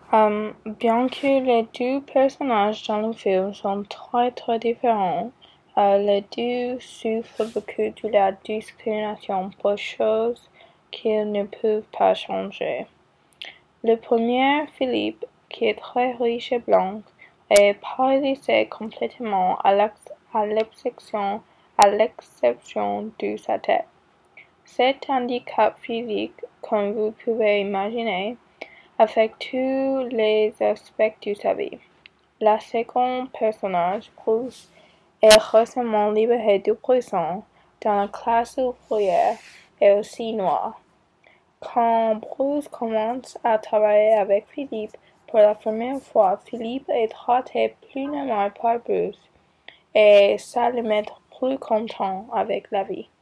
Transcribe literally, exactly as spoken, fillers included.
Euh, bien que les deux personnages dans le film sont très très différents, euh, les deux souffrent beaucoup de la discrimination pour choses qu'ils ne peuvent pas changer. Le premier, Philippe, qui est très riche et blanc, est paralysé complètement à l'exception à l'exception de sa tête. Cet handicap physique, comme vous pouvez imaginer, affecte tous les aspects de sa vie. Le second personnage, Bruce, est récemment libéré de prison dans la classe ouvrière et aussi noir. Quand Bruce commence à travailler avec Philippe pour la première fois, Philippe est traité plus normal par Bruce et ça le met plus content avec la vie.